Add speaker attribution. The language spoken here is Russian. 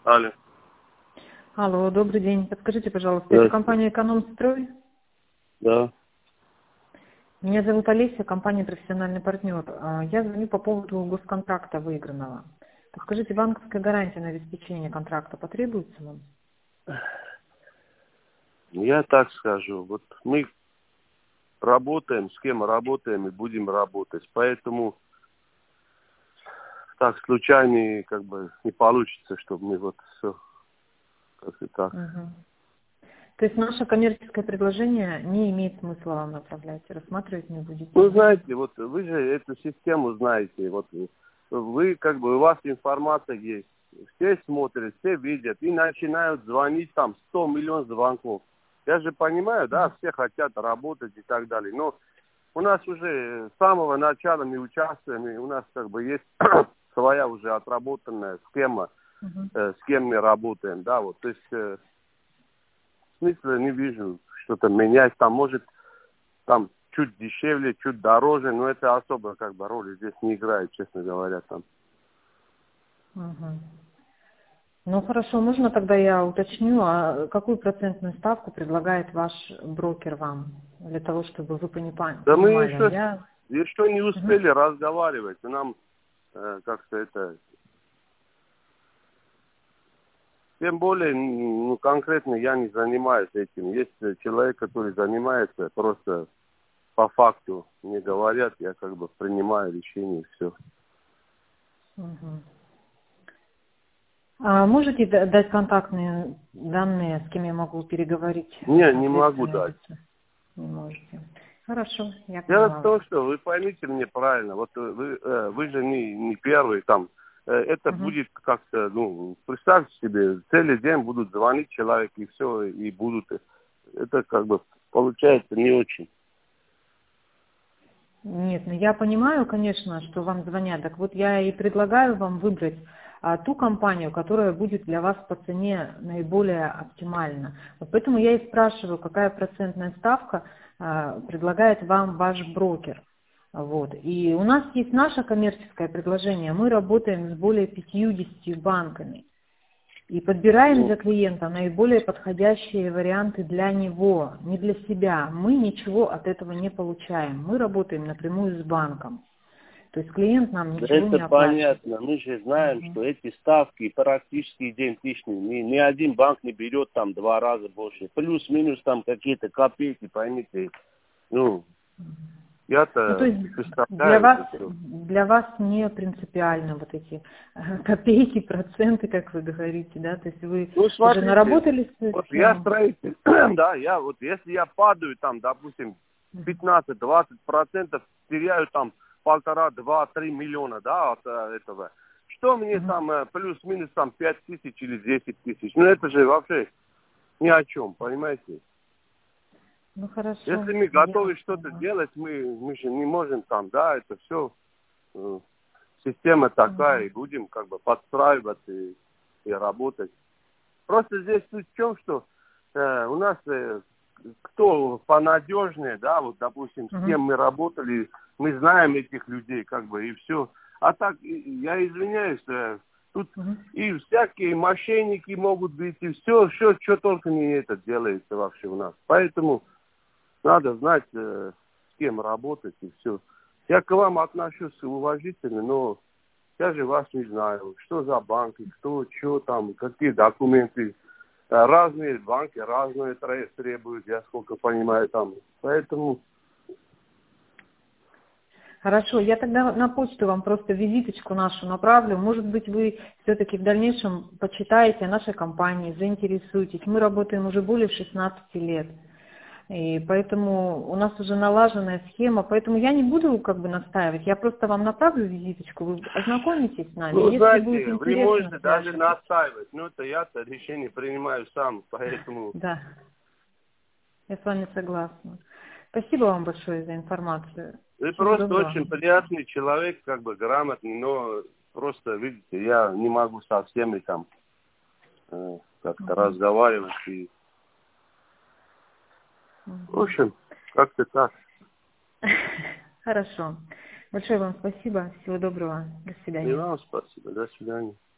Speaker 1: Алло.
Speaker 2: Алло, добрый день. Подскажите, пожалуйста, это
Speaker 1: Здравствуйте.
Speaker 2: компания «Экономстрой»?
Speaker 1: Да.
Speaker 2: Меня зовут Олеся, компания «Профессиональный партнер». Я звоню по поводу госконтракта выигранного. Подскажите, банковская гарантия на обеспечение контракта потребуется вам?
Speaker 1: Я так скажу. Вот мы работаем, с кем работаем и будем работать. Поэтому так случайно как бы не получится, чтобы мы вот все как-то так.
Speaker 2: Мгм. То есть наше коммерческое предложение не имеет смысла вам направлять, рассматривать не будете?
Speaker 1: Ну, знаете, вот вы же эту систему знаете. Вот вы как бы, у вас информация есть. Все смотрят, все видят и начинают звонить там 100 миллионов звонков. Я же понимаю, да, все хотят работать и так далее. Но у нас уже с самого начала мы участвуем, и у нас как бы есть своя уже отработанная схема,
Speaker 2: Мгм.
Speaker 1: с кем мы работаем, да, вот. То есть смысла не вижу что-то менять. Там может там чуть дешевле, чуть дороже, но это особо как бы роли здесь не играет, честно говоря, там.
Speaker 2: Мгм. Ну хорошо, можно тогда я уточню, а какую процентную ставку предлагает ваш брокер вам, для того, чтобы вы
Speaker 1: Да мы
Speaker 2: понимали?
Speaker 1: еще не
Speaker 2: Мгм.
Speaker 1: успели разговаривать, нам как-то это. Тем более, ну, конкретно я не занимаюсь этим. Есть человек, который занимается, просто по факту мне говорят, я как бы принимаю решение, все.
Speaker 2: Мгм. А можете дать контактные данные, с кем я могу переговорить,
Speaker 1: Не могу
Speaker 2: ответственное
Speaker 1: дать.
Speaker 2: лицо? Не можете. Хорошо, я
Speaker 1: Дело
Speaker 2: поняла
Speaker 1: в
Speaker 2: вас.
Speaker 1: том, что вы поймите меня правильно, вот вы же не первый там. Это
Speaker 2: Мгм.
Speaker 1: будет как-то, ну, представьте себе, целый день будут звонить человек и все, и будут. Это как бы получается не очень.
Speaker 2: Нет, ну я понимаю, конечно, что вам звонят. Так вот я и предлагаю вам выбрать ту компанию, которая будет для вас по цене наиболее оптимальна. Вот поэтому я и спрашиваю, какая процентная ставка предлагает вам ваш брокер. Вот. И у нас есть наше коммерческое предложение. Мы работаем с более 50 банками. И подбираем
Speaker 1: Ну,
Speaker 2: для клиента наиболее подходящие варианты для него, не для себя. Мы ничего от этого не получаем. Мы работаем напрямую с банком. То есть клиент нам
Speaker 1: да
Speaker 2: ничего
Speaker 1: это
Speaker 2: не оплачивает.
Speaker 1: понятно. Мы же знаем,
Speaker 2: Мгм.
Speaker 1: что эти ставки практически идентичны. Ни один банк не берет там 2 раза больше. Плюс-минус там какие-то копейки, поймите. Ну,
Speaker 2: Ну, то
Speaker 1: я-то
Speaker 2: есть
Speaker 1: представляю это все.
Speaker 2: для вас не принципиально вот эти копейки, проценты, как вы говорите, да? То есть вы
Speaker 1: Ну,
Speaker 2: уже
Speaker 1: смотрите,
Speaker 2: наработали свою
Speaker 1: вот я
Speaker 2: схему?
Speaker 1: строитель, да, если я падаю там, допустим,
Speaker 2: Мгм.
Speaker 1: 15-20%, теряю там 1,5-2-3 миллиона, да, от этого. Что мне
Speaker 2: Мгм.
Speaker 1: там плюс-минус там 5 тысяч или 10 тысяч? Ну, это же вообще ни о чем, понимаете?
Speaker 2: Ну хорошо,
Speaker 1: Если мы
Speaker 2: я
Speaker 1: готовы
Speaker 2: вас
Speaker 1: что-то
Speaker 2: поняла.
Speaker 1: делать, мы же не можем там, да, это все, система такая,
Speaker 2: Мгм.
Speaker 1: и будем как бы подстраиваться и работать. Просто здесь суть в чем, что у нас кто понадежнее, да, вот, допустим, с
Speaker 2: Мгм.
Speaker 1: кем мы работали, мы знаем этих людей, как бы, и все. А так, я извиняюсь, тут
Speaker 2: Мгм.
Speaker 1: и всякие мошенники могут быть, и все, что только не это делается вообще у нас. Поэтому надо знать, с кем работать, и все. Я к вам отношусь уважительно, но я же вас не знаю, что за банки, кто, что там, какие документы. Разные банки, разные требуют, я сколько понимаю там. Поэтому,
Speaker 2: Хорошо, я тогда на почту вам просто визиточку нашу направлю. Может быть, вы все-таки в дальнейшем почитаете о нашей компании, заинтересуетесь. Мы работаем уже более 16 лет. И поэтому у нас уже налаженная схема, поэтому я не буду как бы настаивать, я просто вам направлю визиточку, вы ознакомитесь с нами,
Speaker 1: ну,
Speaker 2: если будет
Speaker 1: знаете, вы
Speaker 2: интересно,
Speaker 1: можете даже
Speaker 2: свяжитесь.
Speaker 1: настаивать, но это я-то решение принимаю сам, поэтому
Speaker 2: Да, я с вами согласна. Спасибо вам большое за информацию.
Speaker 1: вы
Speaker 2: Всего
Speaker 1: просто
Speaker 2: доброго.
Speaker 1: очень приятный человек, как бы грамотный, но просто, видите, я не могу со всеми там как-то
Speaker 2: Мгм.
Speaker 1: разговаривать. И, в
Speaker 2: Мгм.
Speaker 1: общем, как-то так.
Speaker 2: Хорошо. Большое вам спасибо. Всего доброго. До
Speaker 1: И
Speaker 2: свидания.
Speaker 1: вам спасибо. До свидания.